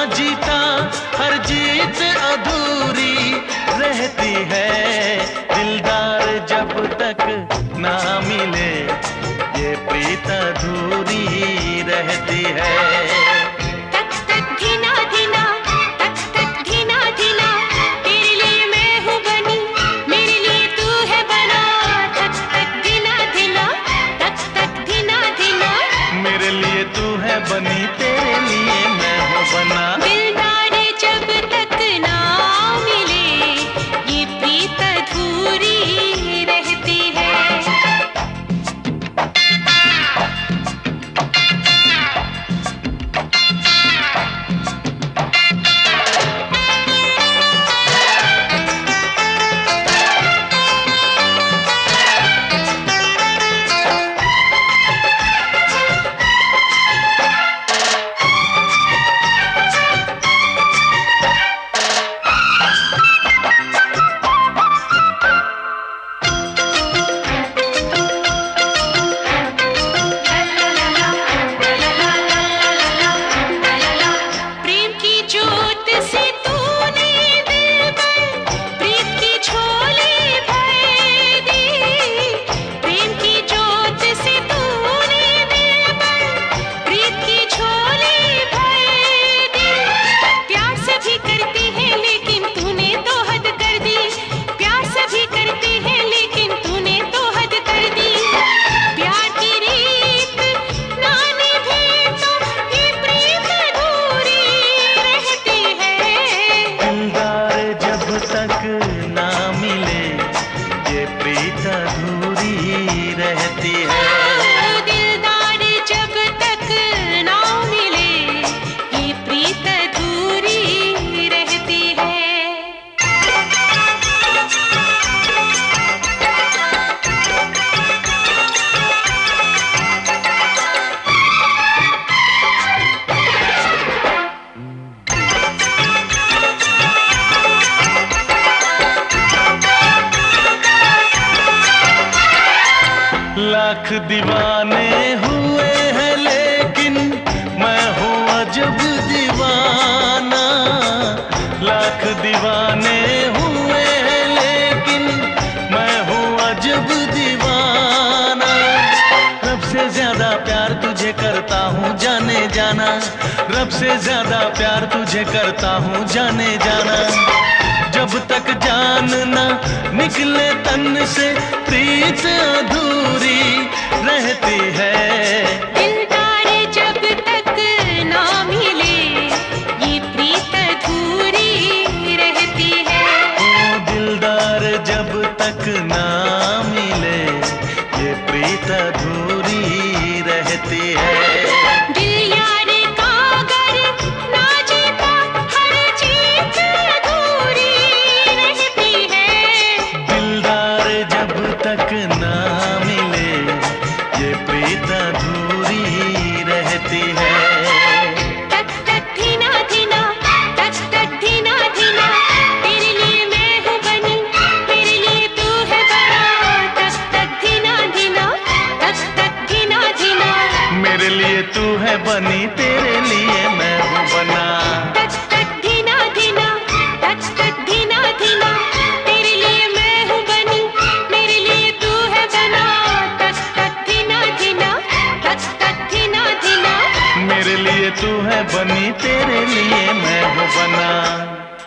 जीता हर जीत अधूरी रहती है। दिलदार जब तक ना मिले ये प्रीत अधूरी रहती है। तक तक धीना धीना, तक तक धीना धीना, तेरे लिए मैं हूँ बनी, मेरे लिए तू है बना। तक तक धीना धीना, तक तक धीना धीना, मेरे लिए तू है बनी, तेरे लिए मैं हूँ बना। दिलदार जब तक ना मिले ये प्रीत अधूरी रहती है। अधूरी रहती है। दिलदार जब तक ना मिले ये प्रीत अधूरी रहती है। लाख दीवाने हुए हैं लेकिन मैं हूँ अजब दीवाना। लाख दीवाने हुए हैं लेकिन मैं हूँ अजब दीवाना। रब से ज्यादा प्यार तुझे करता हूँ जाने जाना। रब से ज्यादा प्यार तुझे करता हूँ जाने जाना। जब तक जान ना निकले तन से प्रीत अधूरी रहती है। दिलदार जब तक ना मिले ये प्रीत अधूरी रहती है। ओ दिलदार जब तक ना मिले ये प्रीत अधूरी रहती है। तक ना मिले ये प्रीत अधूरी रहती है। तक तक धीना धीना, तक तक धीना धीना, तेरे लिए मैं हूँ बनी, मेरे लिए तू है बना। तक तक धीना धीना, तक तक धीना धीना, मेरे लिए तू है बनी, तेरे लिए मैं हूँ बना। तक तक धीना धीना, तक तक धीना धीना, तेरे लिए मैं हूँ बनी, मेरे लिए तू है बना। तक तक धीना धीना, तक तक धीना धीना, मेरे लिए तू है बनी, तेरे लिए मैं हूँ बना।